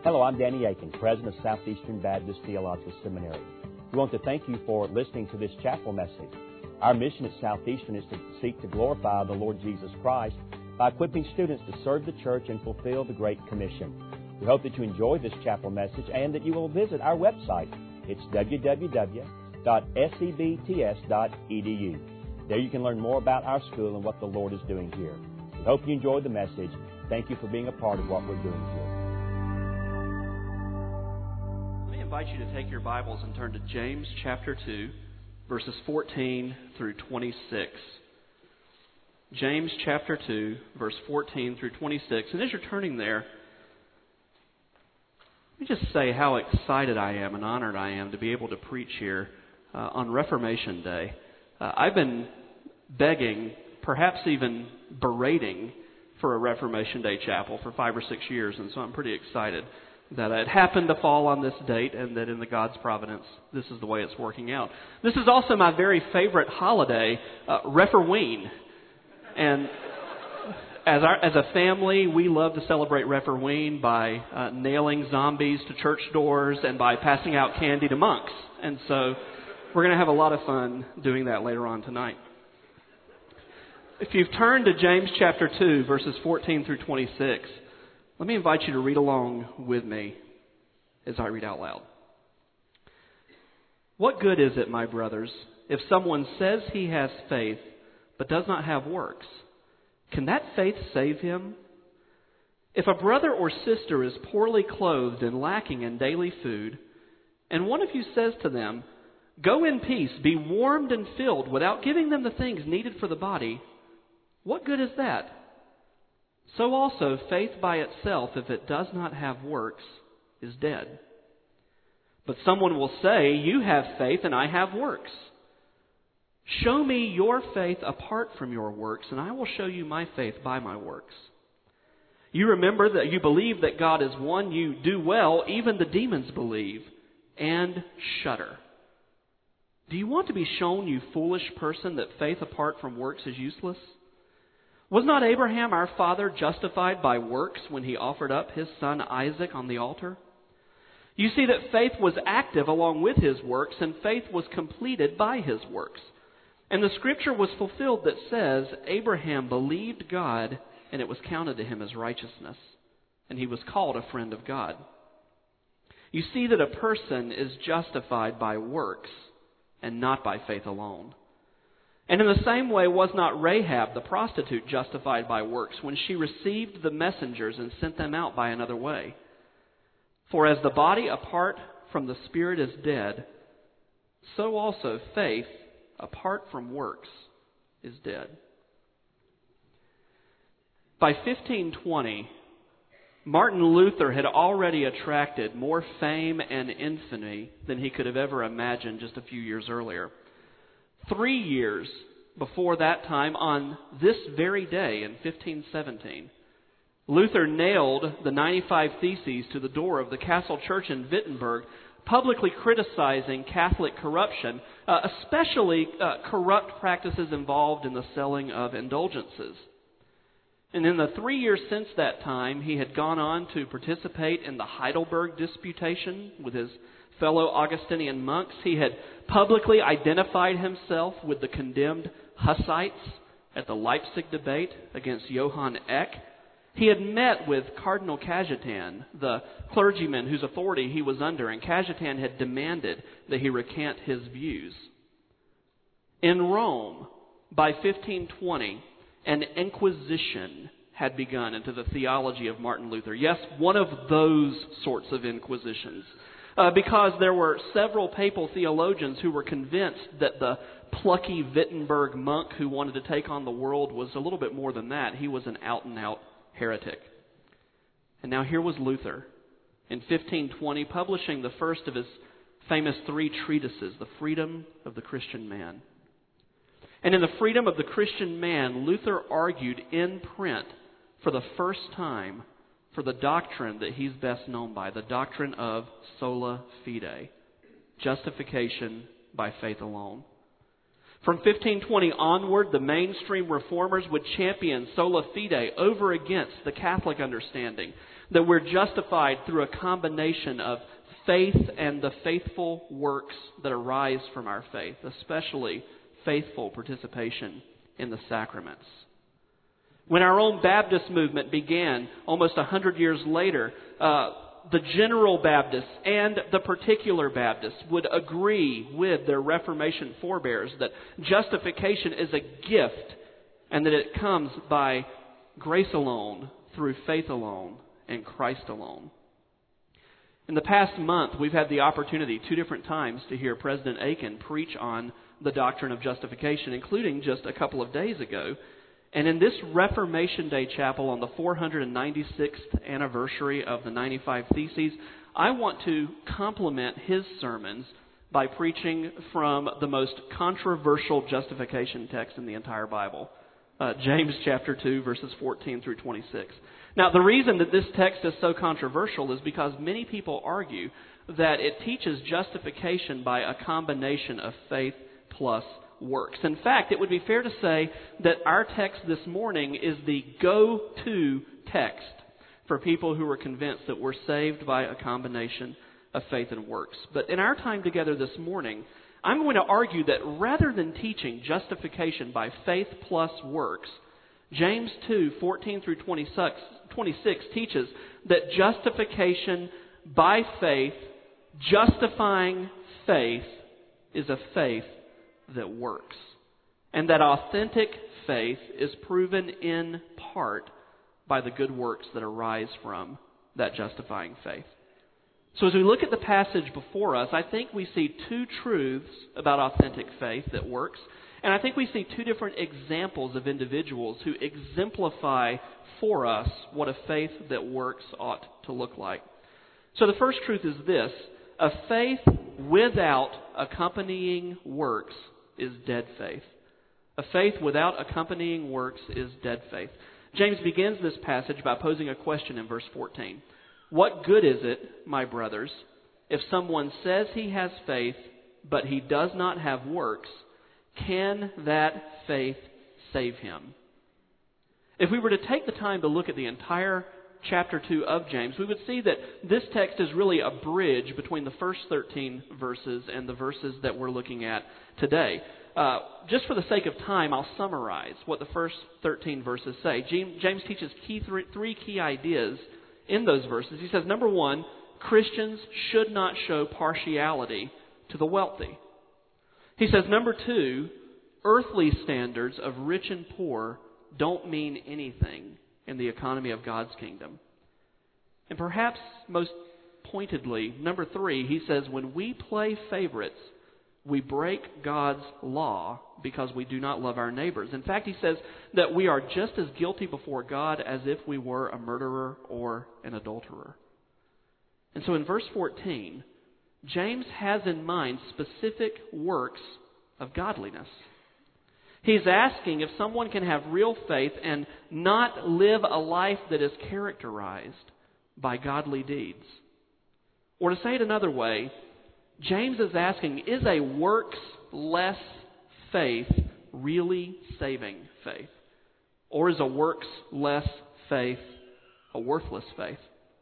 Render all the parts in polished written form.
Hello, I'm Danny Aiken, President of Southeastern Baptist Theological Seminary. We want to thank you for listening to this chapel message. Our mission at Southeastern is to seek to glorify the Lord Jesus Christ by equipping students to serve the church and fulfill the Great Commission. We hope that you enjoy this chapel message and that you will visit our website. It's www.sebts.edu. There you can learn more about our school and what the Lord is doing here. We hope you enjoyed the message. Thank you for being a part of what we're doing here. Let me invite you to take your Bibles and turn to James chapter 2, verses 14 through 26. James chapter 2, verse 14 through 26. And as you're turning there, let me just say how excited I am and honored I am to be able to preach here on Reformation Day. I've been begging, perhaps even berating, for a Reformation Day chapel for 5 or 6 years, and so I'm pretty excited that it happened to fall on this date and that in the God's providence, this is the way it's working out. This is also my very favorite holiday, Referween. And as a family, we love to celebrate Referween by nailing zombies to church doors and by passing out candy to monks. And so we're going to have a lot of fun doing that later on tonight. If you've turned to James chapter 2, verses 14 through 26, let me invite you to read along with me as I read out loud. What good is it, my brothers, if someone says he has faith but does not have works? Can that faith save him? If a brother or sister is poorly clothed and lacking in daily food, and one of you says to them, "Go in peace, be warmed and filled," without giving them the things needed for the body, what good is that? So also, faith by itself, if it does not have works, is dead. But someone will say, "You have faith and I have works." Show me your faith apart from your works, and I will show you my faith by my works. You remember that you believe that God is one, you do well, even the demons believe and shudder. Do you want to be shown, you foolish person, that faith apart from works is useless? Was not Abraham our father justified by works when he offered up his son Isaac on the altar? You see that faith was active along with his works, and faith was completed by his works. And the scripture was fulfilled that says, Abraham believed God, and it was counted to him as righteousness, and he was called a friend of God. You see that a person is justified by works and not by faith alone. And in the same way was not Rahab the prostitute justified by works when she received the messengers and sent them out by another way? For as the body apart from the spirit is dead, so also faith apart from works is dead. By 1520, Martin Luther had already attracted more fame and infamy than he could have ever imagined just a few years earlier. 3 years before that time, on this very day in 1517, Luther nailed the 95 Theses to the door of the Castle Church in Wittenberg, publicly criticizing Catholic corruption, especially corrupt practices involved in the selling of indulgences. And in the 3 years since that time, he had gone on to participate in the Heidelberg Disputation with his fellow Augustinian monks. He had publicly identified himself with the condemned Hussites at the Leipzig debate against Johann Eck. He had met with Cardinal Cajetan, the clergyman whose authority he was under, and Cajetan had demanded that he recant his views. In Rome, by 1520, an inquisition had begun into the theology of Martin Luther. Yes, one of those sorts of inquisitions. Because there were several papal theologians who were convinced that the plucky Wittenberg monk who wanted to take on the world was a little bit more than that. He was an out-and-out heretic. And now here was Luther in 1520 publishing the first of his famous 3 treatises, The Freedom of the Christian Man. And in The Freedom of the Christian Man, Luther argued in print for the first time for the doctrine that he's best known by, the doctrine of sola fide, justification by faith alone. From 1520 onward, the mainstream reformers would champion sola fide over against the Catholic understanding. that we're justified through a combination of faith and the faithful works that arise from our faith, especially faithful participation in the sacraments. When our own Baptist movement began almost 100 years later, the general Baptists and the particular Baptists would agree with their Reformation forebears that justification is a gift and that it comes by grace alone, through faith alone, and Christ alone. In the past month, we've had the opportunity 2 different times to hear President Aiken preach on the doctrine of justification, including just a couple of days ago. And in this Reformation Day chapel on the 496th anniversary of the 95 Theses, I want to complement his sermons by preaching from the most controversial justification text in the entire Bible, James chapter 2, verses 14 through 26. Now, the reason that this text is so controversial is because many people argue that it teaches justification by a combination of faith plus works. In fact, it would be fair to say that our text this morning is the go-to text for people who are convinced that we're saved by a combination of faith and works. But in our time together this morning, I'm going to argue that rather than teaching justification by faith plus works, James 2, 14 through 26 teaches that justification by faith, justifying faith, is a faith that works. And that authentic faith is proven in part by the good works that arise from that justifying faith. So as we look at the passage before us, I think we see 2 truths about authentic faith that works. And I think we see 2 different examples of individuals who exemplify for us what a faith that works ought to look like. So the first truth is this: a faith without accompanying works is dead faith. A faith without accompanying works is dead faith. James begins this passage by posing a question in verse 14. What good is it, my brothers, if someone says he has faith, but he does not have works? Can that faith save him? If we were to take the time to look at the entire chapter 2 of James, we would see that this text is really a bridge between the first 13 verses and the verses that we're looking at today. Just for the sake of time, I'll summarize what the first 13 verses say. James teaches three key ideas in those verses. He says, number 1, Christians should not show partiality to the wealthy. He says, number 2, earthly standards of rich and poor don't mean anything in the economy of God's kingdom. And perhaps most pointedly, number 3, he says, when we play favorites, we break God's law because we do not love our neighbors. In fact, he says that we are just as guilty before God as if we were a murderer or an adulterer. And so in verse 14, James has in mind specific works of godliness. He's asking if someone can have real faith and not live a life that is characterized by godly deeds. Or to say it another way, James is asking, is a works-less faith really saving faith? Or is a works-less faith a worthless faith?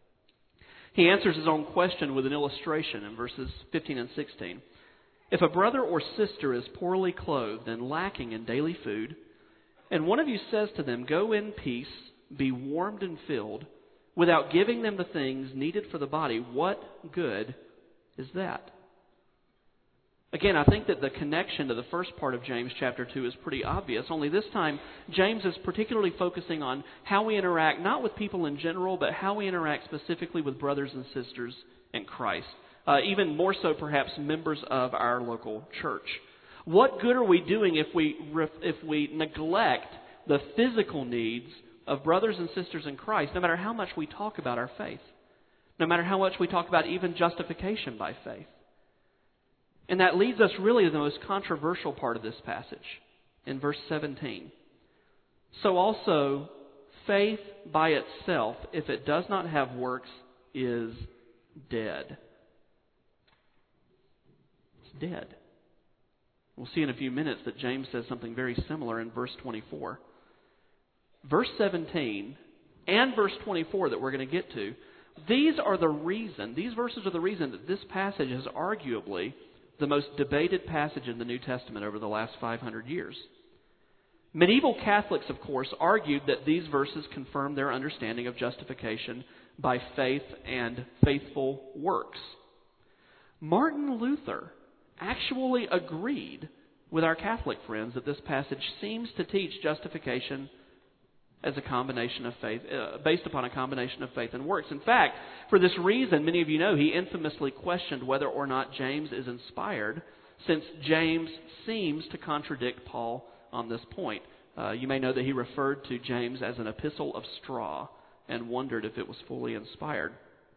He answers his own question with an illustration in verses 15 and 16. If a brother or sister is poorly clothed and lacking in daily food, and one of you says to them, go in peace, be warmed and filled, without giving them the things needed for the body, what good is that? Again, I think that the connection to the first part of James chapter 2 is pretty obvious, only this time James is particularly focusing on how we interact, not with people in general, but how we interact specifically with brothers and sisters in Christ. Even more so, perhaps, members of our local church. What good are we doing if we neglect the physical needs of brothers and sisters in Christ, no matter how much we talk about our faith, no matter how much we talk about even justification by faith? And that leads us really to the most controversial part of this passage, in verse 17. So also, faith by itself, if it does not have works, is dead. It's dead. We'll see in a few minutes that James says something very similar in verse 24. Verse 17 and verse 24 that we're going to get to, these verses are the reason that this passage is arguably the most debated passage in the New Testament over the last 500 years. Medieval Catholics, of course, argued that these verses confirm their understanding of justification by faith and faithful works. Martin Luther actually agreed with our Catholic friends that this passage seems to teach justification as a combination of faith, based upon a combination of faith and works. In fact, for this reason, many of you know, he infamously questioned whether or not James is inspired, since James seems to contradict Paul on this point. You may know that he referred to James as an epistle of straw and wondered if it was fully inspired.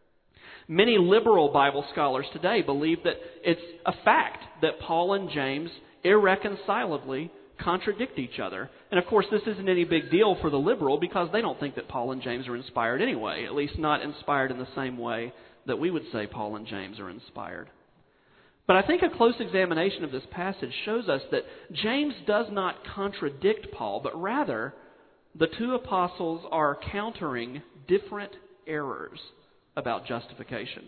Many liberal Bible scholars today believe that it's a fact that Paul and James irreconcilably contradict each other. And of course, this isn't any big deal for the liberal because they don't think that Paul and James are inspired anyway, at least not inspired in the same way that we would say Paul and James are inspired. But I think a close examination of this passage shows us that James does not contradict Paul, but rather the two apostles are countering different errors about justification.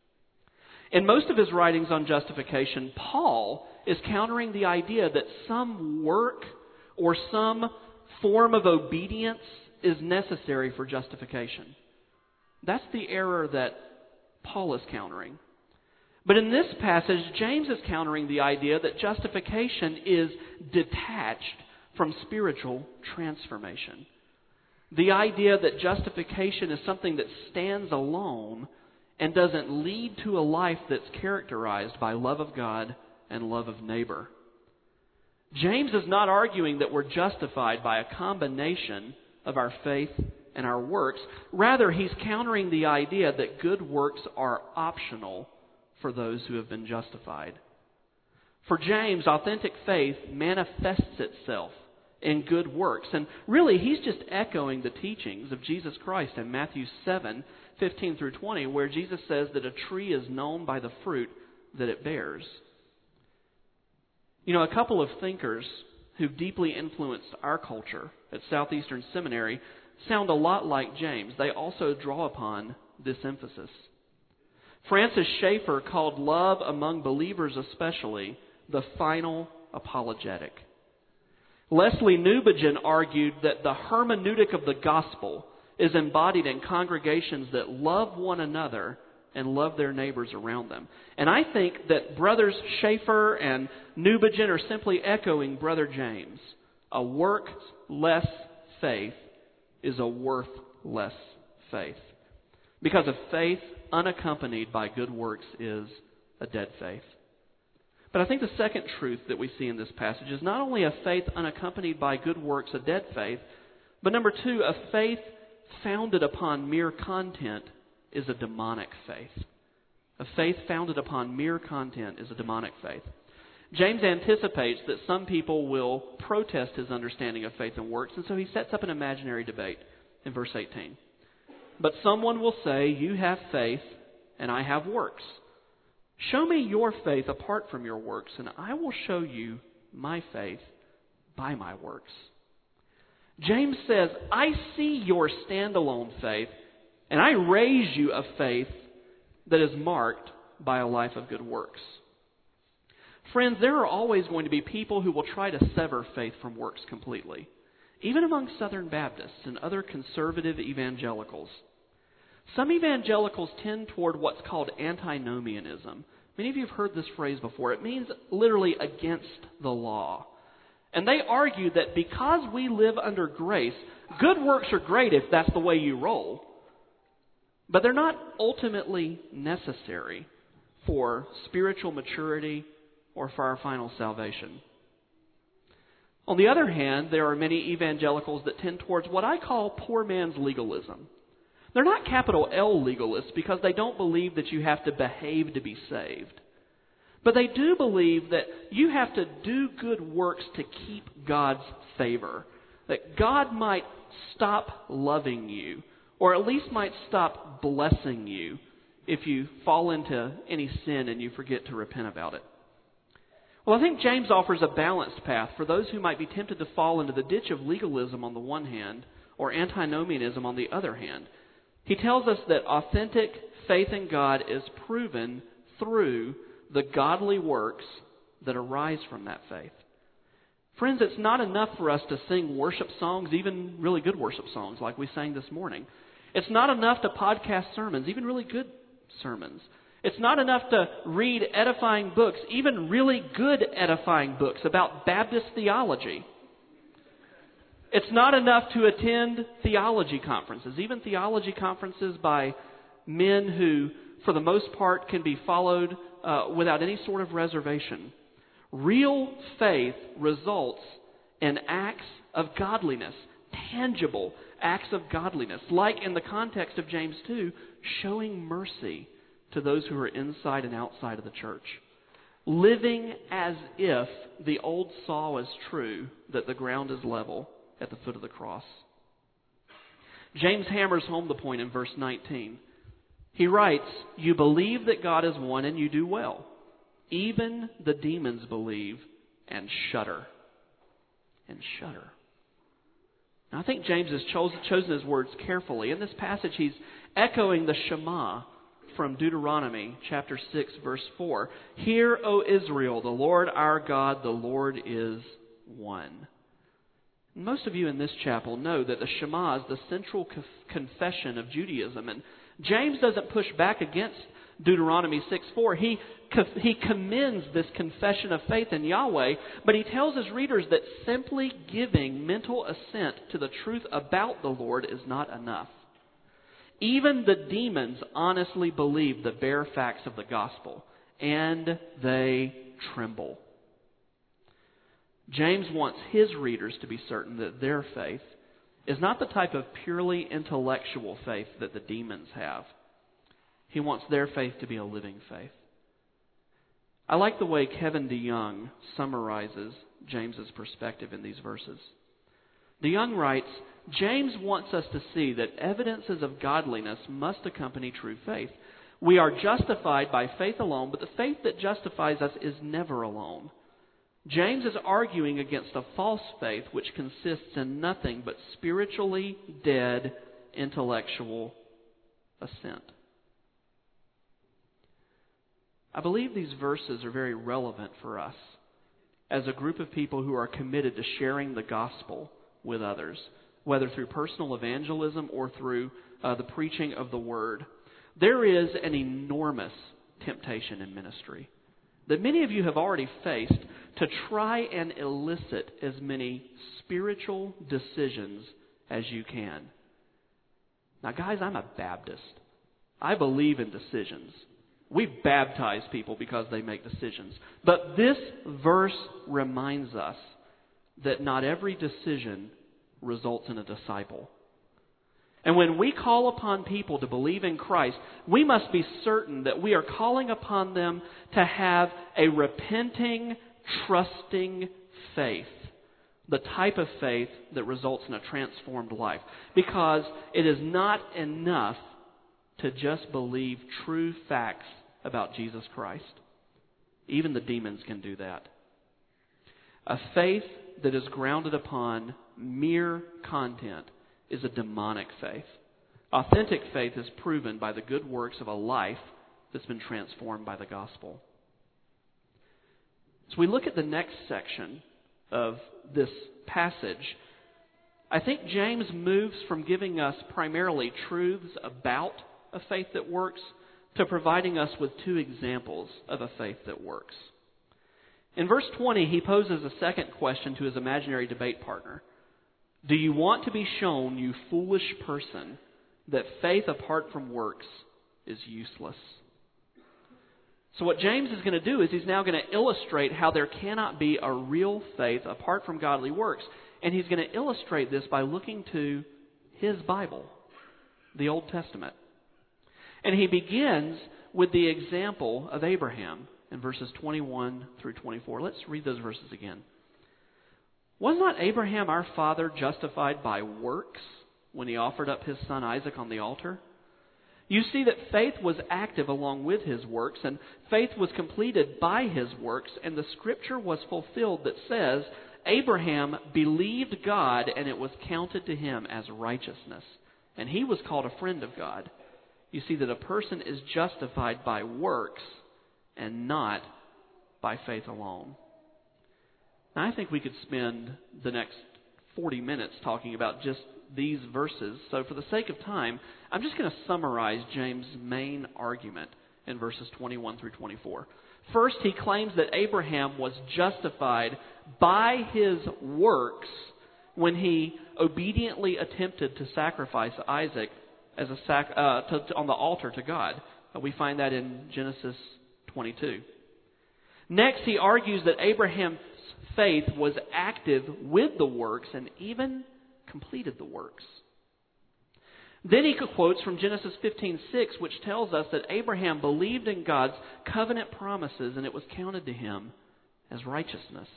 In most of his writings on justification, Paul is countering the idea that some work or some form of obedience is necessary for justification. That's the error that Paul is countering. But in this passage, James is countering the idea that justification is detached from spiritual transformation. The idea that justification is something that stands alone and doesn't lead to a life that's characterized by love of God and love of neighbor. James is not arguing that we're justified by a combination of our faith and our works. Rather, he's countering the idea that good works are optional for those who have been justified. For James, authentic faith manifests itself in good works. And really, he's just echoing the teachings of Jesus Christ in Matthew 7:15 through 20, where Jesus says that a tree is known by the fruit that it bears. You know, a couple of thinkers who deeply influenced our culture at Southeastern Seminary sound a lot like James. They also draw upon this emphasis. Francis Schaeffer called love among believers especially the final apologetic. Leslie Newbigin argued that the hermeneutic of the gospel is embodied in congregations that love one another and love their neighbors around them. And I think that Brothers Schaeffer and Newbigin are simply echoing Brother James. A work-less faith is a worthless faith. Because a faith unaccompanied by good works is a dead faith. But I think the second truth that we see in this passage is not only a faith unaccompanied by good works, a dead faith, but number two, a faith founded upon mere content is a demonic faith. A faith founded upon mere content is a demonic faith. James anticipates that some people will protest his understanding of faith and works, and so he sets up an imaginary debate in verse 18. But someone will say, you have faith and I have works. Show me your faith apart from your works, and I will show you my faith by my works. James says, I see your standalone faith, and I raise you a faith that is marked by a life of good works. Friends, there are always going to be people who will try to sever faith from works completely, even among Southern Baptists and other conservative evangelicals. Some evangelicals tend toward what's called antinomianism. Many of you have heard this phrase before. It means literally against the law. And they argue that because we live under grace, good works are great if that's the way you roll. But they're not ultimately necessary for spiritual maturity or for our final salvation. On the other hand, there are many evangelicals that tend towards what I call poor man's legalism. They're not capital L legalists because they don't believe that you have to behave to be saved. But they do believe that you have to do good works to keep God's favor. That God might stop loving you, or at least might stop blessing you if you fall into any sin and you forget to repent about it. Well, I think James offers a balanced path for those who might be tempted to fall into the ditch of legalism on the one hand, or antinomianism on the other hand. He tells us that authentic faith in God is proven through the godly works that arise from that faith. Friends, it's not enough for us to sing worship songs, even really good worship songs like we sang this morning. It's not enough to podcast sermons, even really good sermons. It's not enough to read edifying books, even really good edifying books about Baptist theology. It's not enough to attend theology conferences, even theology conferences by men who, for the most part, can be followed without any sort of reservation. Real faith results in acts of godliness, tangible acts of godliness, like in the context of James 2, showing mercy to those who are inside and outside of the church. Living as if the old saw is true, that the ground is level at the foot of the cross. James hammers home the point in verse 19. He writes, "You believe that God is one and you do well. Even the demons believe and shudder." And shudder. Now, I think James has chosen his words carefully. In this passage, he's echoing the Shema from Deuteronomy chapter 6, verse 4. "Hear, O Israel, the Lord our God, the Lord is one." Most of you in this chapel know that the Shema is the central confession of Judaism. And James doesn't push back against Deuteronomy 6:4. He commends this confession of faith in Yahweh, but he tells his readers that simply giving mental assent to the truth about the Lord is not enough. Even the demons honestly believe the bare facts of the gospel, and they tremble. James wants his readers to be certain that their faith is not the type of purely intellectual faith that the demons have. He wants their faith to be a living faith. I like the way Kevin DeYoung summarizes James's perspective in these verses. DeYoung writes, "James wants us to see that evidences of godliness must accompany true faith. We are justified by faith alone, but the faith that justifies us is never alone. James is arguing against a false faith which consists in nothing but spiritually dead intellectual assent." I believe these verses are very relevant for us as a group of people who are committed to sharing the gospel with others, whether through personal evangelism or through the preaching of the Word. There is an enormous temptation in ministry that many of you have already faced to try and elicit as many spiritual decisions as you can. Now, guys, I'm a Baptist. I believe in decisions. We baptize people because they make decisions. But this verse reminds us that not every decision results in a disciple. And when we call upon people to believe in Christ, we must be certain that we are calling upon them to have a repenting, trusting faith. The type of faith that results in a transformed life. Because it is not enough to just believe true facts about Jesus Christ. Even the demons can do that. A faith that is grounded upon mere content is a demonic faith. Authentic faith is proven by the good works of a life that's been transformed by the gospel. As we look at the next section of this passage, I think James moves from giving us primarily truths about a faith that works to providing us with two examples of a faith that works. In verse 20, he poses a second question to his imaginary debate partner. "Do you want to be shown, you foolish person, that faith apart from works is useless?" So what James is going to do is he's now going to illustrate how there cannot be a real faith apart from godly works. And he's going to illustrate this by looking to his Bible, the Old Testament. And he begins with the example of Abraham in verses 21 through 24. Let's read those verses again. "Was not Abraham our father justified by works when he offered up his son Isaac on the altar? You see that faith was active along with his works, and faith was completed by his works, and the scripture was fulfilled that says, Abraham believed God, and it was counted to him as righteousness. And he was called a friend of God. You see that a person is justified by works and not by faith alone. Now, I think we could spend the next 40 minutes talking about just these verses. So for the sake of time, I'm just going to summarize James' main argument in verses 21 through 24. First, he claims that Abraham was justified by his works when he obediently attempted to sacrifice Isaac as on the altar to God. We find that in Genesis 22. Next, he argues that Abraham's faith was active with the works and even completed the works. Then he quotes from Genesis 15:6, which tells us that Abraham believed in God's covenant promises and it was counted to him as righteousness.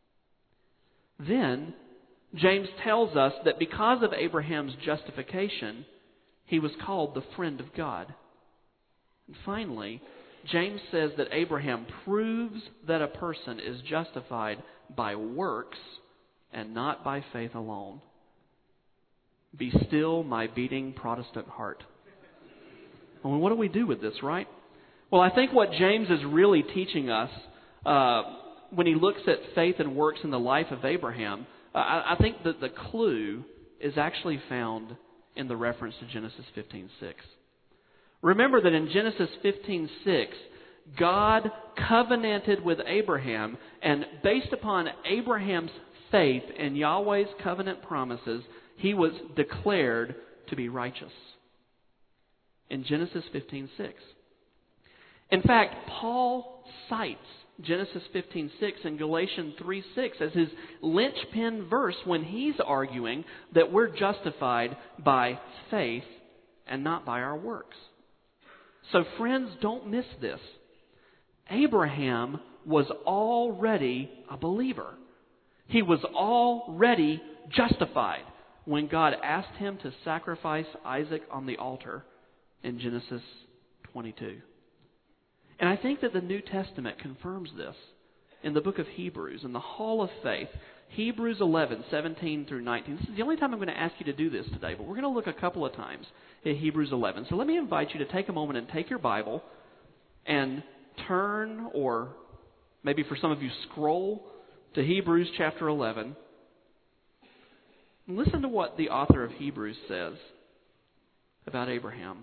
Then James tells us that because of Abraham's justification, he was called the friend of God. And finally, James says that Abraham proves that a person is justified by works and not by faith alone. Be still, my beating Protestant heart. Well, what do we do with this, right? Well, I think what James is really teaching us when he looks at faith and works in the life of Abraham, I think that the clue is actually found in the reference to Genesis 15:6. Remember that in Genesis 15:6, God covenanted with Abraham, and based upon Abraham's faith in Yahweh's covenant promises, he was declared to be righteous. In Genesis 15:6. In fact, Paul cites Genesis 15:6 and Galatians 3:6 as his linchpin verse when he's arguing that we're justified by faith and not by our works. So friends, don't miss this. Abraham was already a believer. He was already justified when God asked him to sacrifice Isaac on the altar in Genesis 22. And I think that the New Testament confirms this in the book of Hebrews, in the Hall of Faith, Hebrews 11:17 through 19. This is the only time I'm going to ask you to do this today, but we're going to look a couple of times at Hebrews 11. So let me invite you to take a moment and take your Bible and turn, or maybe for some of you scroll, to Hebrews chapter 11. And listen to what the author of Hebrews says about Abraham.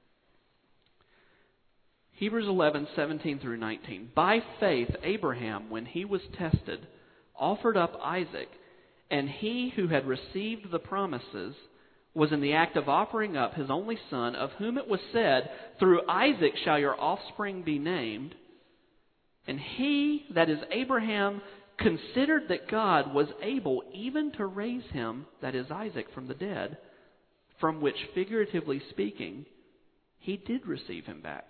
Hebrews 11:17 through 19. By faith, Abraham, when he was tested, offered up Isaac, and he who had received the promises was in the act of offering up his only son, of whom it was said, through Isaac shall your offspring be named. And he, that is Abraham, considered that God was able even to raise him, that is Isaac, from the dead, from which, figuratively speaking, he did receive him back.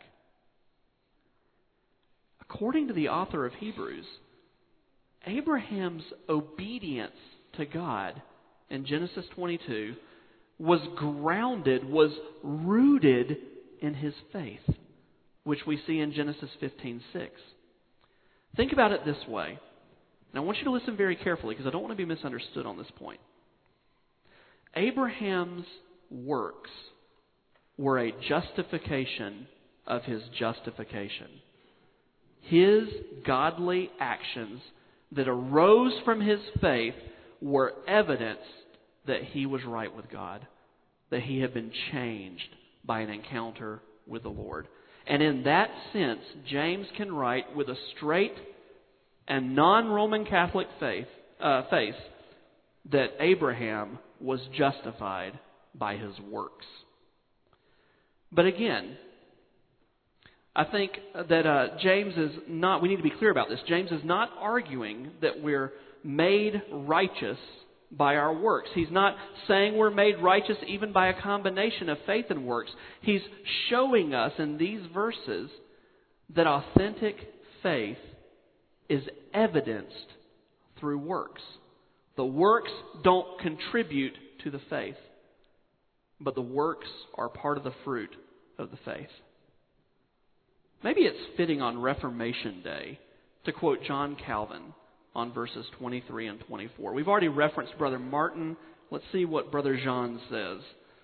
According to the author of Hebrews, Abraham's obedience to God in Genesis 22 was grounded, was rooted in his faith, which we see in Genesis 15:6. Think about it this way. And I want you to listen very carefully because I don't want to be misunderstood on this point. Abraham's works were a justification of his justification. His godly actions that arose from his faith were evidence that he was right with God, that he had been changed by an encounter with the Lord. And in that sense, James can write with a straight and non-Roman Catholic face that Abraham was justified by his works. But again, I think that James is not, we need to be clear about this. James is not arguing that we're made righteous by our works. He's not saying we're made righteous even by a combination of faith and works. He's showing us in these verses that authentic faith is evidenced through works. The works don't contribute to the faith, but the works are part of the fruit of the faith. Maybe it's fitting on Reformation Day to quote John Calvin on verses 23 and 24. We've already referenced Brother Martin. Let's see what Brother Jean says.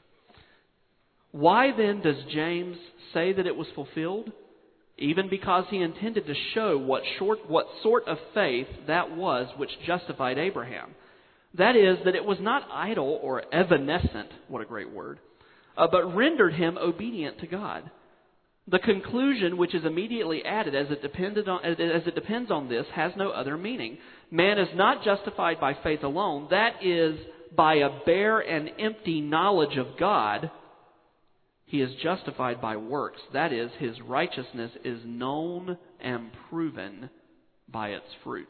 Why then does James say that it was fulfilled? Even because he intended to show what sort of faith that was which justified Abraham. That is, that it was not idle or evanescent, what a great word, but rendered him obedient to God. The conclusion which is immediately added as it depends on this has no other meaning. Man is not justified by faith alone, that is, by a bare and empty knowledge of God. He is justified by works. That is, his righteousness is known and proven by its fruits.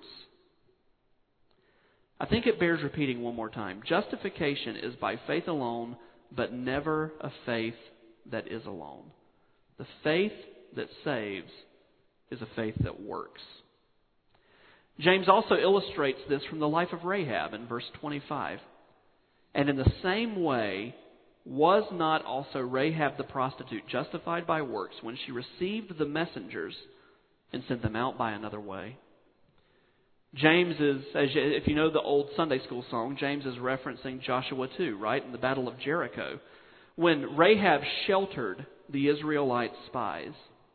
I think it bears repeating one more time. Justification is by faith alone, but never a faith that is alone. The faith that saves is a faith that works. James also illustrates this from the life of Rahab in verse 25. And in the same way, was not also Rahab the prostitute justified by works when she received the messengers and sent them out by another way? James is, if you know the old Sunday school song, James is referencing Joshua 2, right, in the Battle of Jericho, when Rahab sheltered the Israelite spies.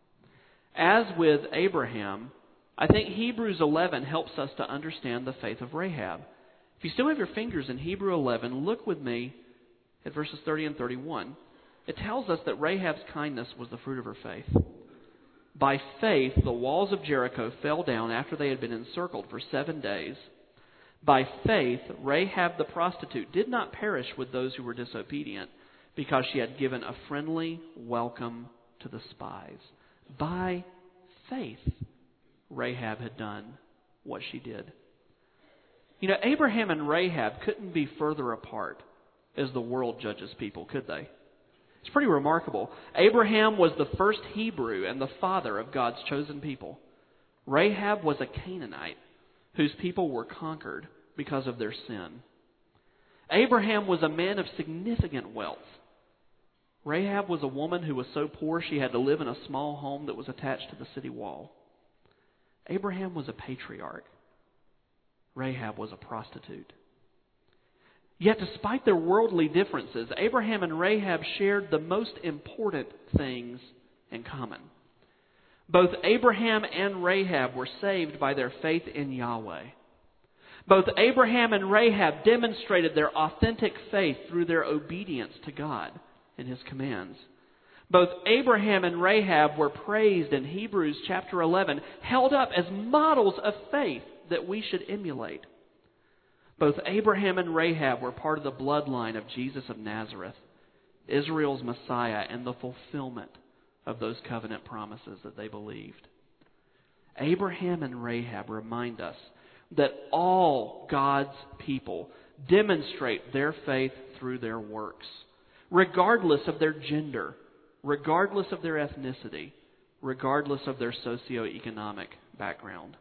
As with Abraham, I think Hebrews 11 helps us to understand the faith of Rahab. If you still have your fingers in Hebrew 11, look with me at verses 30 and 31. It tells us that Rahab's kindness was the fruit of her faith. By faith, the walls of Jericho fell down after they had been encircled for 7 days. By faith, Rahab the prostitute did not perish with those who were disobedient, because she had given a friendly welcome to the spies. By faith, Rahab had done what she did. You know, Abraham and Rahab couldn't be further apart as the world judges people, could they? It's pretty remarkable. Abraham was the first Hebrew and the father of God's chosen people. Rahab was a Canaanite whose people were conquered because of their sin. Abraham was a man of significant wealth. Rahab was a woman who was so poor she had to live in a small home that was attached to the city wall. Abraham was a patriarch. Rahab was a prostitute. Yet despite their worldly differences, Abraham and Rahab shared the most important things in common. Both Abraham and Rahab were saved by their faith in Yahweh. Both Abraham and Rahab demonstrated their authentic faith through their obedience to God and His commands. Both Abraham and Rahab were praised in Hebrews chapter 11, held up as models of faith that we should emulate. Both Abraham and Rahab were part of the bloodline of Jesus of Nazareth, Israel's Messiah, and the fulfillment of those covenant promises that they believed. Abraham and Rahab remind us that all God's people demonstrate their faith through their works, regardless of their gender, regardless of their ethnicity, regardless of their socioeconomic background.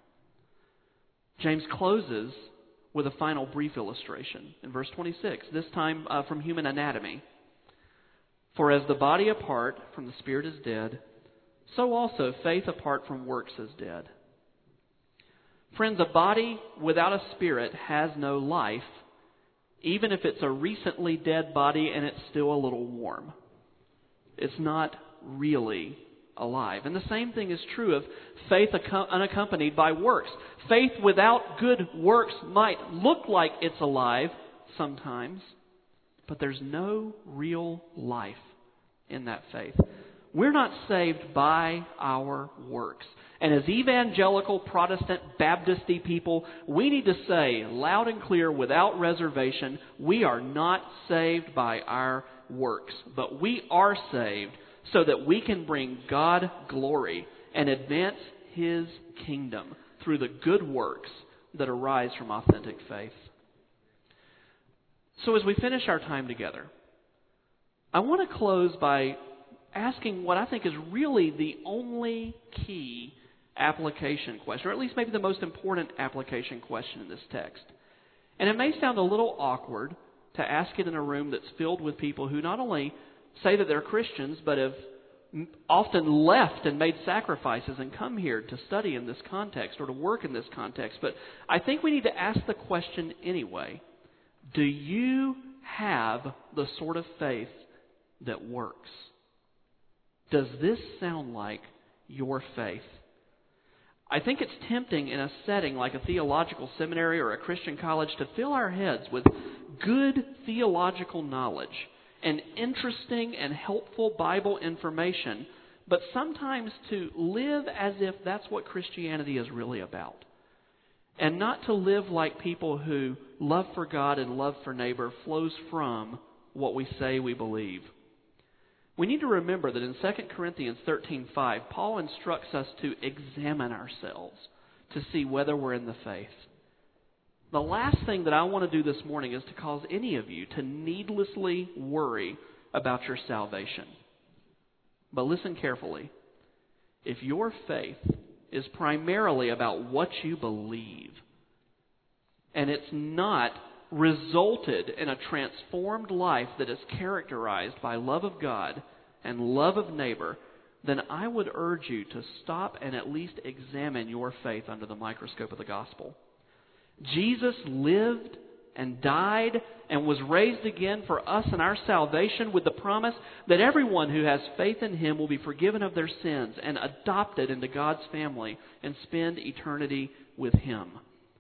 James closes with a final brief illustration in verse 26, this time from human anatomy. For as the body apart from the spirit is dead, so also faith apart from works is dead. Friends, a body without a spirit has no life, even if it's a recently dead body and it's still a little warm. It's not really alive. And the same thing is true of faith unaccompanied by works. Faith without good works might look like it's alive sometimes, but there's no real life in that faith. We're not saved by our works. And as evangelical, Protestant, Baptisty people, we need to say loud and clear without reservation, we are not saved by our works, but we are saved so that we can bring God glory and advance His kingdom through the good works that arise from authentic faith. So as we finish our time together, I want to close by asking what I think is really the only key application question, or at least maybe the most important application question in this text. And it may sound a little awkward to ask it in a room that's filled with people who not only say that they're Christians, but have often left and made sacrifices and come here to study in this context or to work in this context. But I think we need to ask the question anyway. Do you have the sort of faith that works? Does this sound like your faith? I think it's tempting in a setting like a theological seminary or a Christian college to fill our heads with good theological knowledge and interesting and helpful Bible information, but sometimes to live as if that's what Christianity is really about. And not to live like people who love for God and love for neighbor flows from what we say we believe. We need to remember that in 2 Corinthians 13:5, Paul instructs us to examine ourselves to see whether we're in the faith. The last thing that I want to do this morning is to cause any of you to needlessly worry about your salvation. But listen carefully. If your faith is primarily about what you believe, and it's not resulted in a transformed life that is characterized by love of God and love of neighbor, then I would urge you to stop and at least examine your faith under the microscope of the gospel. Jesus lived and died and was raised again for us and our salvation, with the promise that everyone who has faith in Him will be forgiven of their sins and adopted into God's family and spend eternity with Him.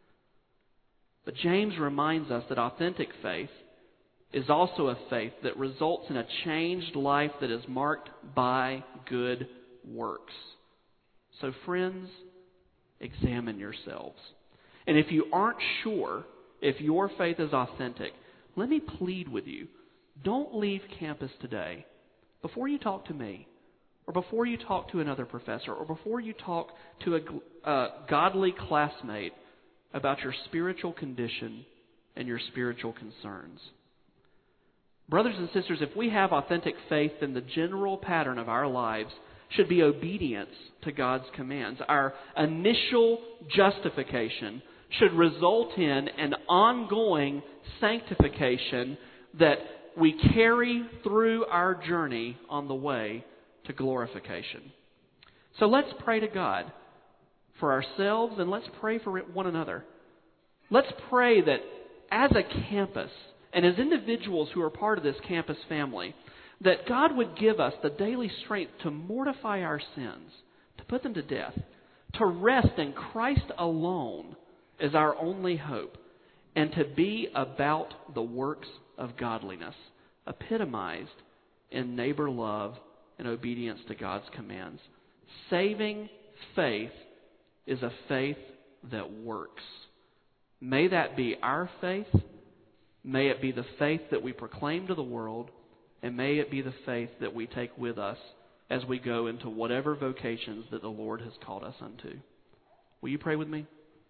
But James reminds us that authentic faith is also a faith that results in a changed life that is marked by good works. So friends, examine yourselves. And if you aren't sure if your faith is authentic, let me plead with you. Don't leave campus today before you talk to me, or before you talk to another professor, or before you talk to a godly classmate about your spiritual condition and your spiritual concerns. Brothers and sisters, if we have authentic faith, then the general pattern of our lives should be obedience to God's commands. Our initial justification should result in an ongoing sanctification that we carry through our journey on the way to glorification. So let's pray to God for ourselves, and let's pray for one another. Let's pray that as a campus and as individuals who are part of this campus family, that God would give us the daily strength to mortify our sins, to put them to death, to rest in Christ alone as our only hope, and to be about the works of godliness, epitomized in neighbor love and obedience to God's commands. Saving faith is a faith that works. May that be our faith. May it be the faith that we proclaim to the world, and may it be the faith that we take with us as we go into whatever vocations that the Lord has called us unto. Will you pray with me?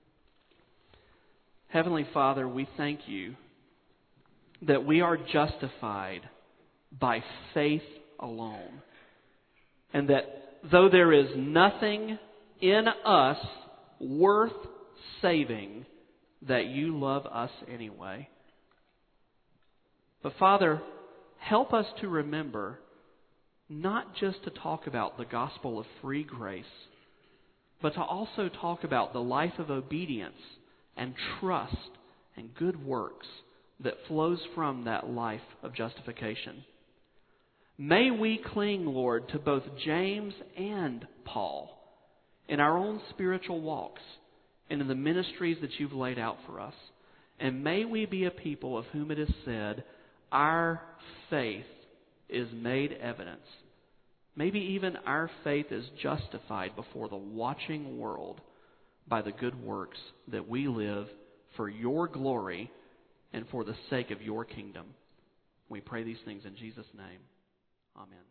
Heavenly Father, we thank you that we are justified by faith alone, and that though there is nothing in us worth saving, that you love us anyway. But Father, help us to remember not just to talk about the gospel of free grace, but to also talk about the life of obedience and trust and good works that flows from that life of justification. May we cling, Lord, to both James and Paul in our own spiritual walks and in the ministries that you've laid out for us. And may we be a people of whom it is said, our faith is made evidence. Maybe even our faith is justified before the watching world by the good works that we live for your glory and for the sake of your kingdom. We pray these things in Jesus' name. Amen.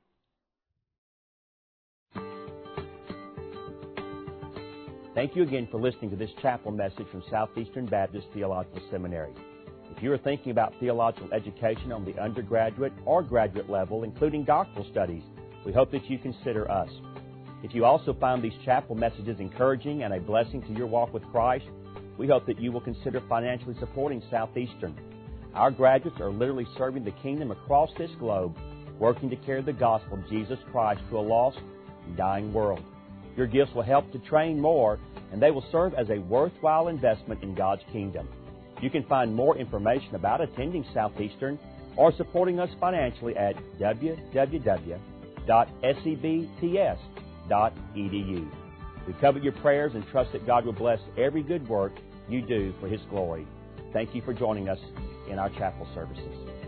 Thank you again for listening to this chapel message from Southeastern Baptist Theological Seminary. If you are thinking about theological education on the undergraduate or graduate level, including doctoral studies, we hope that you consider us. If you also find these chapel messages encouraging and a blessing to your walk with Christ, we hope that you will consider financially supporting Southeastern. Our graduates are literally serving the kingdom across this globe, working to carry the gospel of Jesus Christ to a lost and dying world. Your gifts will help to train more, and they will serve as a worthwhile investment in God's kingdom. You can find more information about attending Southeastern or supporting us financially at www.sebts.edu. We covet your prayers and trust that God will bless every good work you do for His glory. Thank you for joining us in our chapel services.